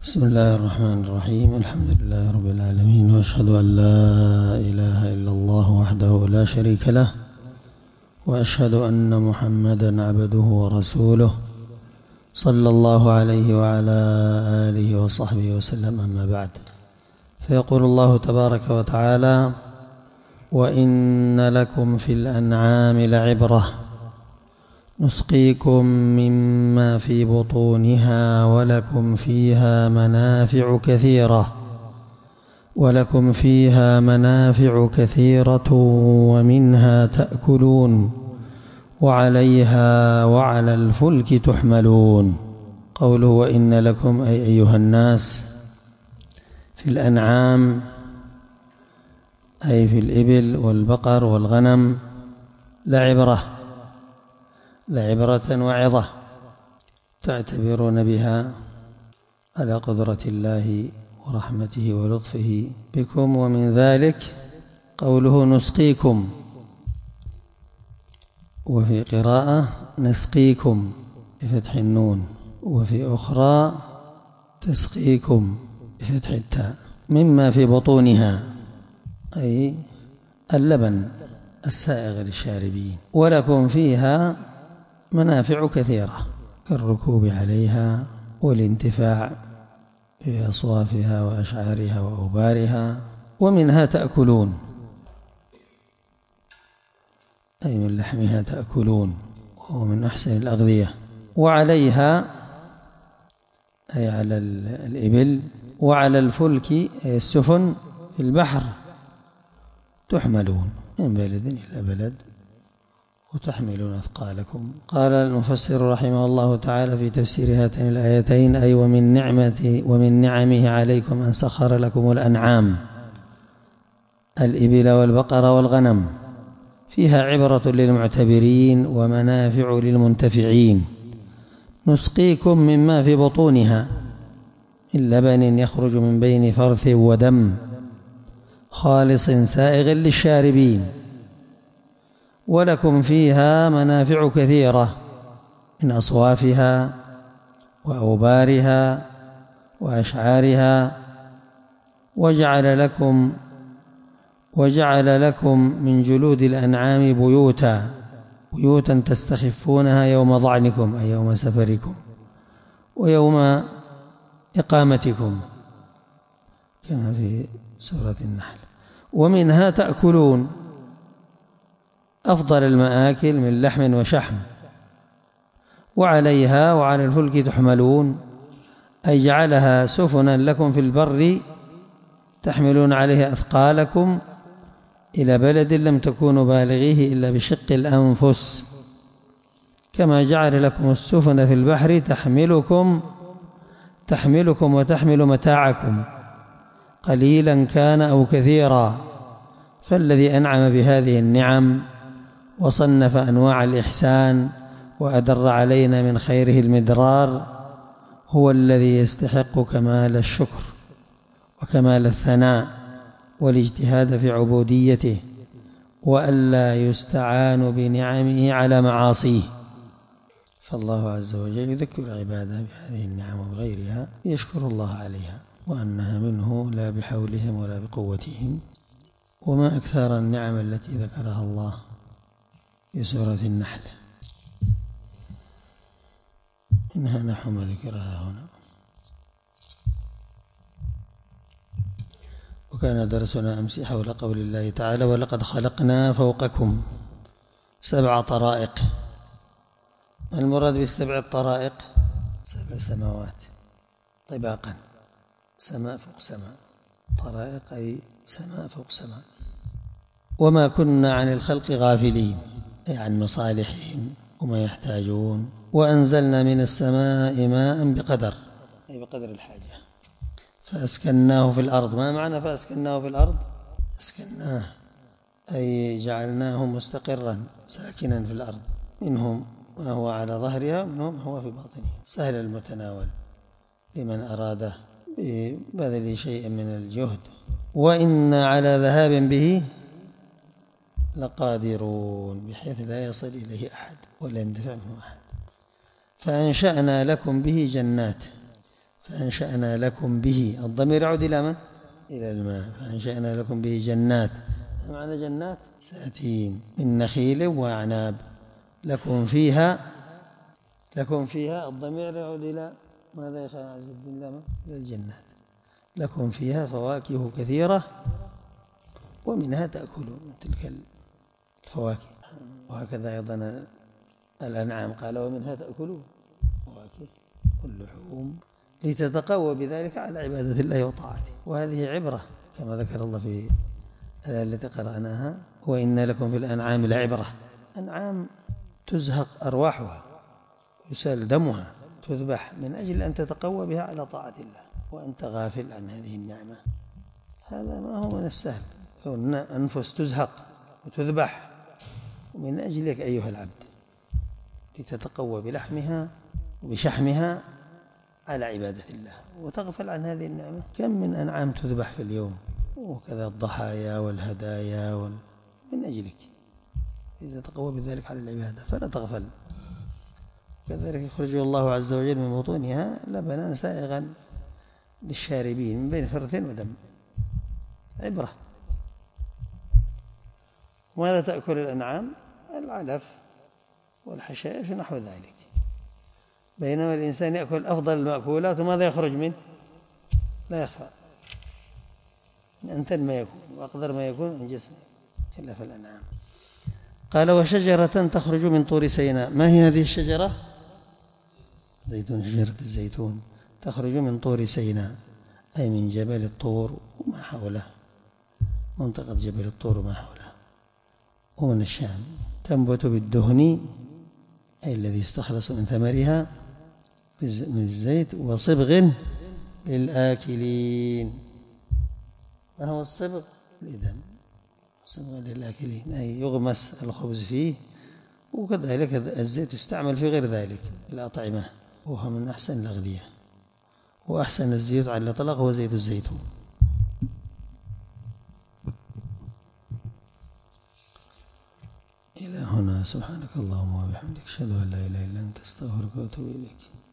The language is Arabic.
بسم الله الرحمن الرحيم. الحمد لله رب العالمين، وأشهد أن لا إله إلا الله وحده لا شريك له، وأشهد أن محمدا عبده ورسوله صلى الله عليه وعلى آله وصحبه وسلم. أما بعد، فيقول الله تبارك وتعالى: وإن لكم في الأنعام لعبرة نسقيكم مما في بطونها ولكم فيها منافع كثيرة ومنها تأكلون وعليها وعلى الفلك تحملون. قوله وإن لكم أي أيها الناس في الأنعام أي في الإبل والبقر والغنم لعبرة وعظة تعتبرون بها على قدرة الله ورحمته ولطفه بكم. ومن ذلك قوله نسقيكم، وفي قراءة نسقيكم بفتح النون، وفي أخرى تسقيكم بفتح التاء. مما في بطونها أي اللبن السائغ للشاربين، ولكم فيها منافع كثيرة كالركوب عليها والانتفاع بأصوافها وأشعارها وأوبارها. ومنها تأكلون أي من لحمها تأكلون، وهو من أحسن الأغذية. وعليها أي على الإبل، وعلى الفلك أي السفن في البحر تحملون من بلد إلى بلد وتحملون أثقالكم. قال المفسر رحمه الله تعالى في تفسير هاتين الآيتين: أي ومن نعمه عليكم أن سخر لكم الأنعام الإبل والبقر والغنم فيها عبرة للمعتبرين ومنافع للمنتفعين. نسقيكم مما في بطونها من لبن يخرج من بين فرث ودم خالص سائغ للشاربين، ولكم فيها منافع كثيرة من أصوافها وأوبارها وأشعارها. وجعل لكم من جلود الأنعام بيوتا تستخفونها يوم ضعنكم أي يوم سفركم ويوم إقامتكم، كما في سورة النحل. ومنها تأكلون أفضل المآكل من لحم وشحم. وعليها وعلى الفلك تحملون أي جعلها سفنا لكم في البر تحملون عليها أثقالكم إلى بلد لم تكونوا بالغيه إلا بشق الأنفس، كما جعل لكم السفن في البحر تحملكم وتحمل متاعكم قليلا كان أو كثيرا. فالذي أنعم بهذه النعم وصنف أنواع الإحسان وأدر علينا من خيره المدرار هو الذي يستحق كمال الشكر وكمال الثناء والاجتهاد في عبوديته، وألا يستعان بنعمه على معاصيه. فالله عز وجل يذكر عباده بهذه النعم وغيرها يشكر الله عليها، وأنها منه لا بحولهم ولا بقوتهم. وما أكثر النعم التي ذكرها الله في سورة النحل، إنها نحو ما ذكرها هنا. وكان درسنا أمس حول قول الله تعالى: ولقد خلقنا فوقكم 7 طرائق. المراد بالسبع الطرائق 7 سماوات طباقا، سماء فوق سماء، طرائق أي سماء فوق سماء. وما كنا عن الخلق غافلين أي عن مصالحهم وما يحتاجون. وأنزلنا من السماء ماء بقدر أي بقدر الحاجة فأسكناه في الأرض. ما معنى فأسكناه في الأرض؟ أسكناه أي جعلناه مستقرا ساكنا في الأرض، منهم ما هو على ظهرها ومنهم ما هو في باطنها، سهل المتناول لمن أراده ببذل شيء من الجهد. وإن على ذهاب به لقادرون بحيث لا يصل إليه أحد ولا يندفع منه أحد. فأنشأنا لكم به جنات فأنشأنا لكم به، الضمير يعود إلى من؟ إلى الماء. فأنشأنا لكم به جنات، ما معنى جنات؟ ساتين من نخيل وأعناب لكم فيها، لكم فيها الضمير يعود إلى ماذا يا أخي عز الدين؟ لما إلى الجنات. لكم فيها فواكه كثيرة ومنها تأكلون، من تلك الفواكه. وهكذا أيضا الأنعام قال ومنها تأكلون، فواكه واللحوم، لتتقوى بذلك على عبادة الله وطاعته. وهذه عبرة كما ذكر الله في الآية التي قرأناها: وإن لكم في الأنعام لعبرة. أنعام تزهق أرواحها ويسال دمها، تذبح من أجل أن تتقوى بها على طاعة الله، وأنت غافل عن هذه النعمة. هذا ما هو من السهل، كون أنفس تزهق وتذبح من أجلك أيها العبد، لتتقوى بلحمها وبشحمها على عبادة الله وتغفل عن هذه النعمة. كم من أنعام تذبح في اليوم، وكذا الضحايا والهدايا من أجلك، لتتقوى بذلك على العبادة، فلا تغفل. كذلك يخرج الله عز وجل من بطونها لبنا سائغا للشاربين من بين فرث ودم. عبرة. وماذا تأكل الأنعام؟ العلف والحشائش ونحو ذلك. بينما الإنسان يأكل أفضل المأكولات وماذا يخرج منه؟ لا يخفى، من أنتن ما يكون وأقدر ما يكون من جسمه، خلاف الأنعام. قال وشجرة تخرج من طور سيناء. ما هي هذه الشجرة؟ زيتون، شجرة الزيتون تخرج من طور سيناء، أي من جبل الطور وما حوله، منطقة جبل الطور وما حوله، ومن الشام. تنبت بالدهن، أي الذي يستخلص من ثمرها من الزيت، وصبغ للآكلين. ما هو الصبغ؟ الإذن صبغ للآكلين، أي يغمس الخبز فيه. وكذلك الزيت يستعمل في غير ذلك الأطعمة، وهو من أحسن الأغذية، وأحسن الزيت على الإطلاق هو زيت الزيتون. إلى هنا، سبحانك اللهم وبحمدك، أشهد أن لا إله إلا أنت، أستغفرك وأتوب إليك.